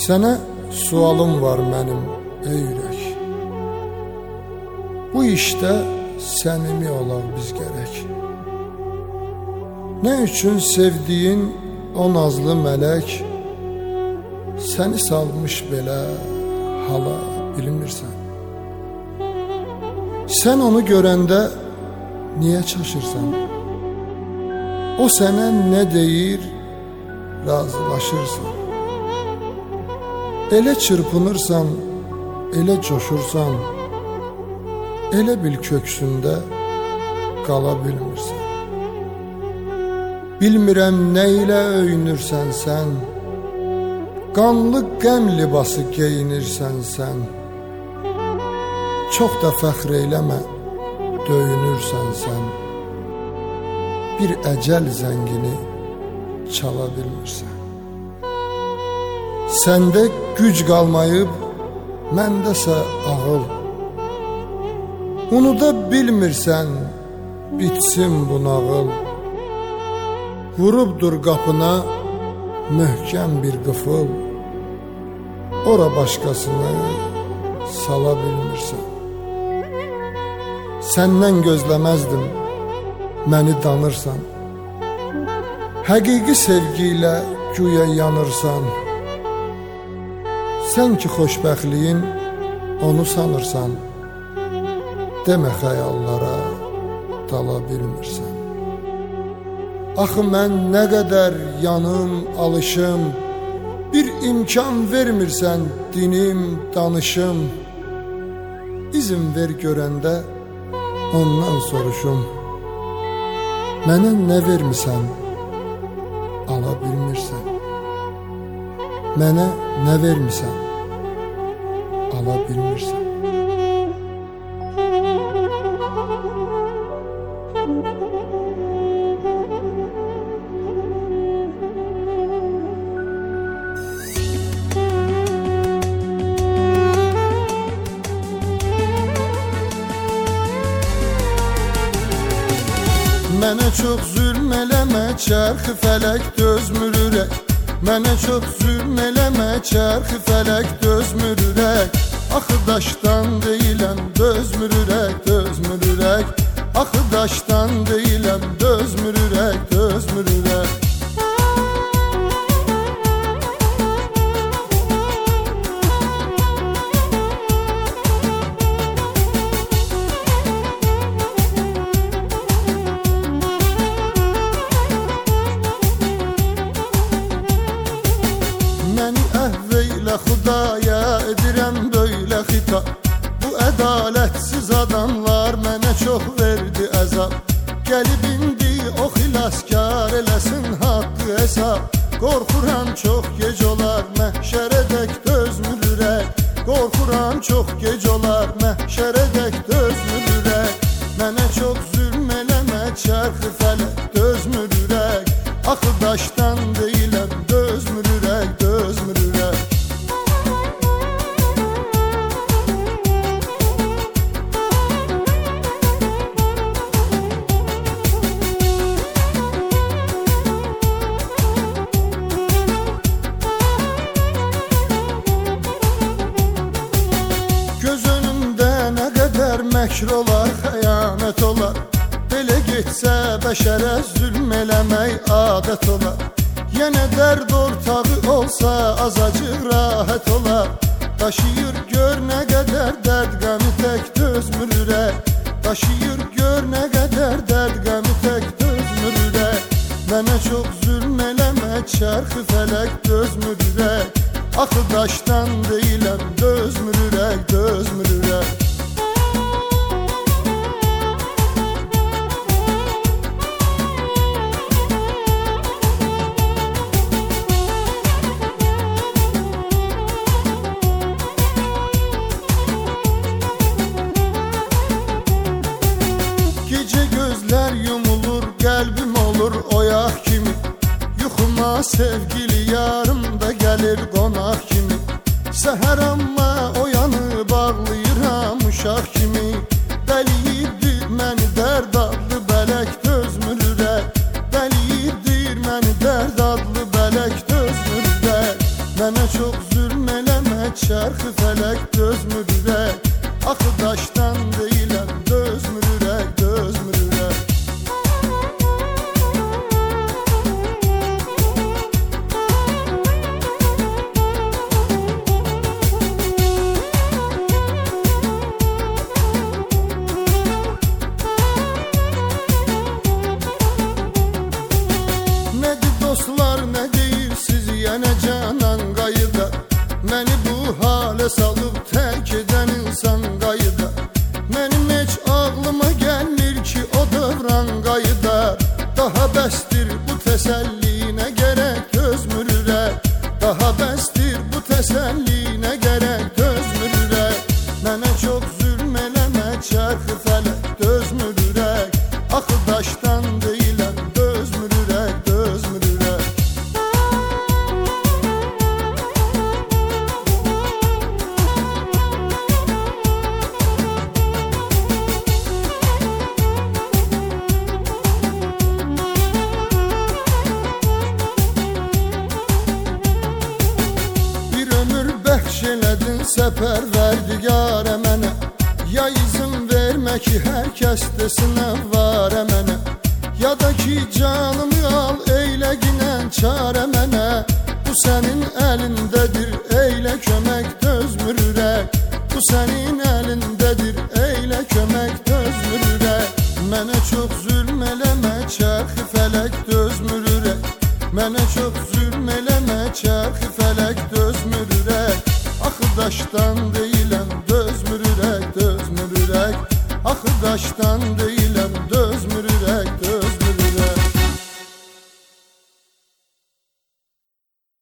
Sənə sualım var mənim ey ürək. Bu işdə səmimi olaq biz gərək. Nə üçün sevdiyin o nazlı mələk səni salmış belə hala bilmirsən? Sən onu görəndə niyə çaşırsan? O sənə nə deyir, razılaşırsan. Elə çırpınırsan, elə coşursan, elə bil köksündə qala bilmirsən. Bilmirəm nə ilə öyünürsən sən, qanlı qəm libası geyinirsən sən. Çox da fəxr eyləmə, döyünürsən sən. Bir əcəl zəngini çala bilmirsən. Səndə güc qalmayıb, məndəsə ağıl. Unuda bilmirsən, bitsin bu nağıl. Vurubdur qapına möhkəm bir qıfıl. Ora başqasını sala bilmirsən. Səndən gözləməzdim, məni danırsan. Həqiqi sevgi ilə güya yanırsan. Sən ki xoşbəxtliyin onu sanırsan. Demə xəyallara dala bilmirsən. Axı mən nə qədər yanım, alışım, bir imkan vermirsən dinim, danışım. İzin ver görəndə ondan soruşum. Mənə nə vermirsən, ala bilmirsən. Mənə nə vermirsən, ala bilmirsən. Mənə çox zülm eləmə, çərxi fələk dözmür ürək. Mənə çox zülm eləmə, çərxi fələk dözmür ürək. Axı daşdan deyiləm, dözmür ürək, dözmür ürək. Axı daşdan deyiləm, dözmür ürək, dözmür ürək. Xudaya edirəm böylə xitab. Bu ədalətsiz adamlar mənə çox verdi əzab. Gəlib indi o xilaskar eləsin haqqı hesab. Qorxuram çox gec olar, məhşərədək dözmür ürək. Qorxuram çox gec olar, məhşərədək dözmür ürək. Mənə çox zülm eləmə, çərxi fələk dözmür ürək. Axı daşdan deyiləm, dözmür ürək, dözmür ürək. Məkr olar, xəyanət olar. Belə getsə bəşərə zülm eləmək adət olar. Yenə dərd ortağı olsa azacıq rahat olar. Daşıyır gör nə qədər dərd qəmi tək dözmür ürək. Daşıyır gör nə qədər dərd qəmi tək dözmür ürək. Mənə çox zülm eləmə, çərxi fələk dözmür ürək. Axı daşdan deyiləm, dözmür ürək, dözmür ürək. Qəlbim olur oyaq kimi. Yuxuma sevgili yarım da gəlir qonaq kimi. Səhər amma oyanıb ağlayıram uşaq kimi. Dəliyibdir məni dərd adlı bələk dözmür ürək. Dəliyibdir məni dərd adlı bələk dözmür ürək. Mənə çox zülm dözmür ürək. Axı daşdan deyiləm, dözmür ürək, dözmür ürək. Dostlar, nə deyirsiz yenə canan qayıda? Məni bu halə salıb tərk edən insan qayıda. Mənim heç ağlıma gəlmir ki o dövran qayıda. Daha bəsdir bu təsəllinə gərək dözmür ürək. Daha bəsdir bu təsəllinə gərək dözmür ürək. Mənə çox zülm eləmə çərxi fələk, dözmür ürək. Axı daşdan deyiləm, dözmür ürək, dözmür ürək. Səpərverdigarə mənə, ya izin vermə ki hər kəs desinə varə mənə, ya da ki canımı al eylə ginən çarə mənə. Bu sənin əlindədir, eylə kömək, dözmür ürək. Bu sənin əlindədir, eylə kömək, dözmür ürək. Mənə çox zülm eləmə çərxi fələk, dözmür ürək. Mənə çox zülm eləmə çərxi fələk, dözmür ürək. Axı daşdan deyiləm, dözmür ürək, dözmür ürək. Axı daşdan deyiləm.